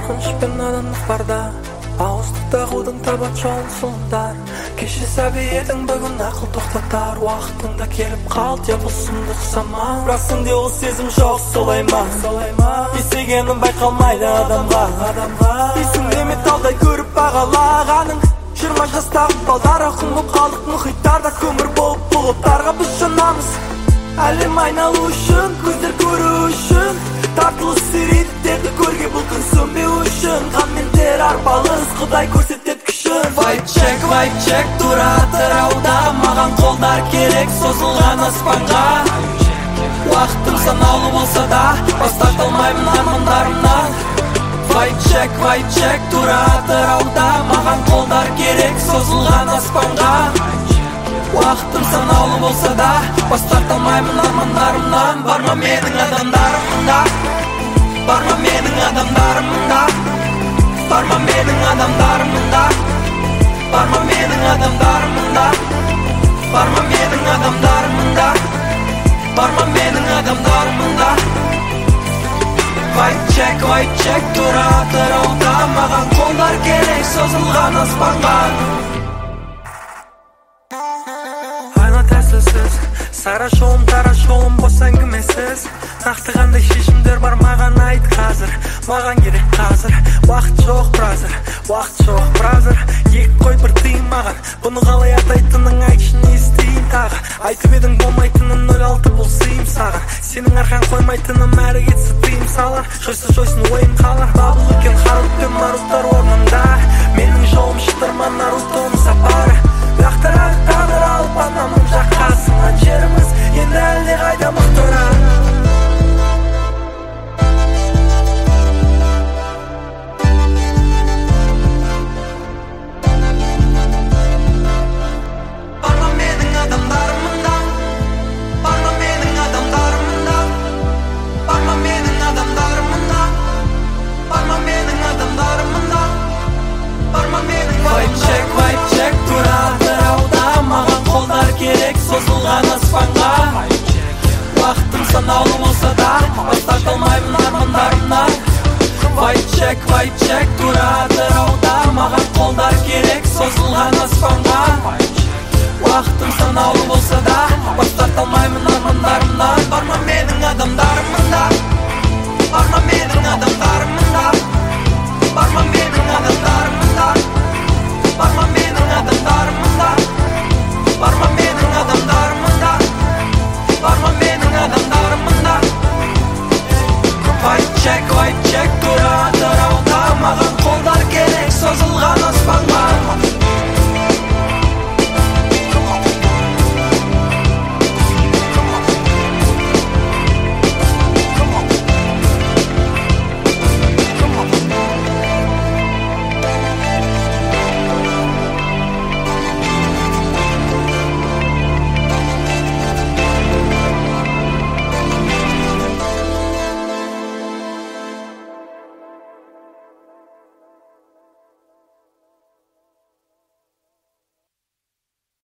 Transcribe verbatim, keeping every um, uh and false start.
Қорқыныш пен надандық барда, ауыздық тағудың табат жолын сұмдар. Кеше сәби едің, бүгін ақыл тоқтатар. Уақытыңда келіп қалды, я бұл сұмдық заман. Бірақ сенде ол сезім жоқ, солай ма? Естегенім байқалмайды адамға, есіңде металдай көріп бағалағаның. Жиырма жастағы балдар құмып қалдық мұхиттарда, көмір болып бұлыптарға біз жанамыз. Әлем айналу үшін, көздер көру үшін, тартылыс сириттерді көрге бұл күн сөнбеу үшін. Қан мен тер арпалыс, Құдай көрсетет күшін. Vibe check, vibe check, тура атырауда, маған қолдар керек созылған аспанға. Уақытым санаулы болса да, бас тарта алмаймын армандарымнан. Vibe check, vibe check, тура атырауда, маған қолдар керек созылған аспанға. Уақытым санаулы болса да, бас тарта алмаймын армандарымнан. Бар ма менің адамдарым мұнда? Бар ма менің адамдарым мұнда? Бар ма менің адамдарым мұнда? Бар ма менің адамдарым мұнда? Бар ма менің адамдарым мұнда? Бар ма менің адамдарым мұнда? Vibe check, vibe check, тура атырауда, маған қолдар керек созылған аспанға. Сара жолым, тара жолым, бос әңгімесіз. Нақты қандай шешімдер бар маған айт қазір. Маған керек қазір, уақыт жоқ бразер. Уақыт жоқ бразер, екі қой бір тыйым маған. Бұны қалай атайтының айтшы, не істейін тағы. Айтып едің болмайтынын нөл алты бұл сыйым саған. Сенің арқан қоймайтыным әрі кетсі тыйым салар. Жойсы жойсын ойын қалар. Бабыл өткен Харут пен Наруттар орнында. Менің жолым шыдырма Нарутоның сапары. Лақтырар тағдыр алып анамын жаққа сынған жеріміз енді әлде қайда мықтырақ. Бар ма менің адамдарым мұнда? Бар ма менің адамдарым мұнда? Бар ма менің адамдарым мұнда? Бар ма менің адамдарым мұнда? Бар ма менің Vibe check, vibe check, тура атырауда, маған қолдар керек созылған аспанға. Уақытым санаулы болса да, бас тарта алмаймын армандарымнан. Vibe check, vibe check,